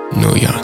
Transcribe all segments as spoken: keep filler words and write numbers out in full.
نویان.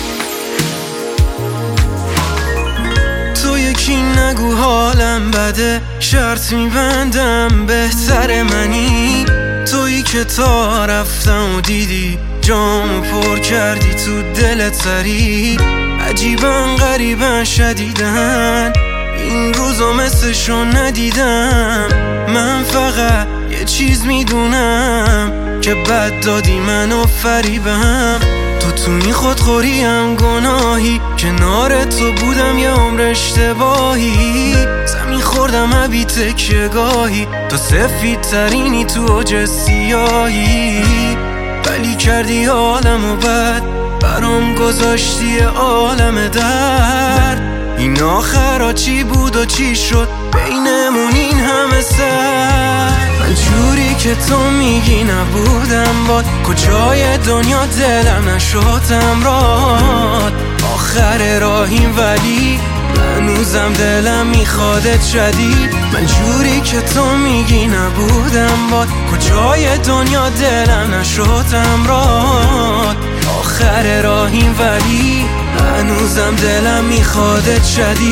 تو یکی نگو حالم بده، شرط میبندم بهتر منی. تویی که تا رفتم و دیدی جامو پر کردی تو دلت سری. عجیبن غریبن شدیدن این روزا مثلشو ندیدم. من فقط یه چیز میدونم که بد دادی منو فریبم. تو تو این خودخوریم گناهی، کنار تو بودم یه عمر اشتباهی. زمین خوردم عبی تکیه گاهی، تو سفید ترینی تو اوج سیاهی. ولی کردی عالمو بد، برام گذاشتی عالم درد. این آخرا چی بود و چی شد بینمون این همه سر؟ من جوری که تو میگی نبودم باد، کجای دنیا دلم نشدم راد. آخر راهیم ولی هنوزم دلم میخوادت شدید. من جوری که تو میگی نبودم باد، کجای دنیا دلم نشدم راد. آخر راهیم ولی هنوزم دلم میخوادت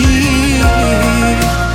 شدید.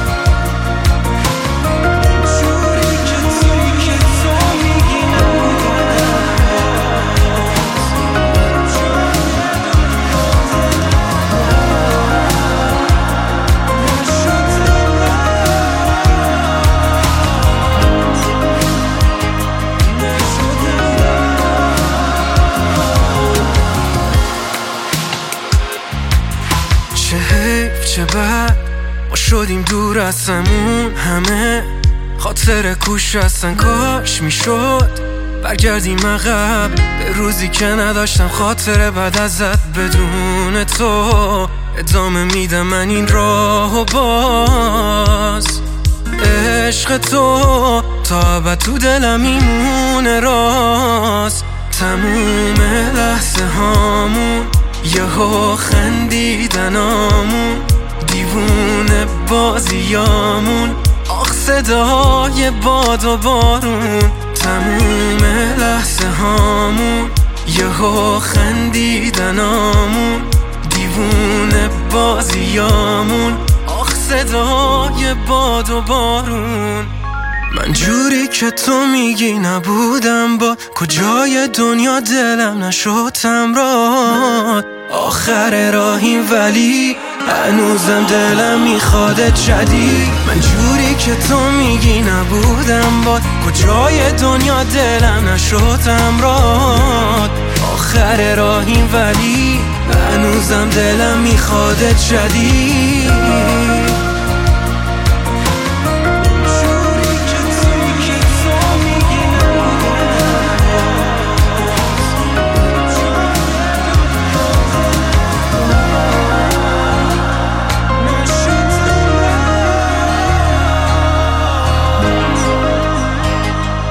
چه حیف چه بد ما شدیم دور از همون همه. خاطر کوش هستن کاش میشد برگردیم عقب به روزی که نداشتم خاطر بعد ازت. بدون تو ادامه میدم من این راه و باز. عشق تو تا ابد تو دلم میمونه راست. تموم لحظه هامون یهو خندیدنامون، دیوونه بازیامون، آخ صدای باد و بارون. تموم لحظه هامون یهو خندیدنامون، دیوونه بازیامون، آخ صدای باد و بارون. من جوری که تو میگی نبودم با، کجای دنیا دلم نشدم راد. آخر راهیم ولی هنوزم دلم میخوادت شدید. من جوری که تو میگی نبودم با، کجای دنیا دلم نشدم راد. آخر راهیم ولی هنوزم دلم میخوادت شدید.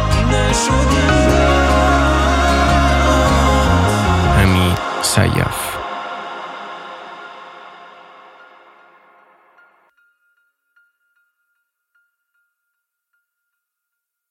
حمید سیف.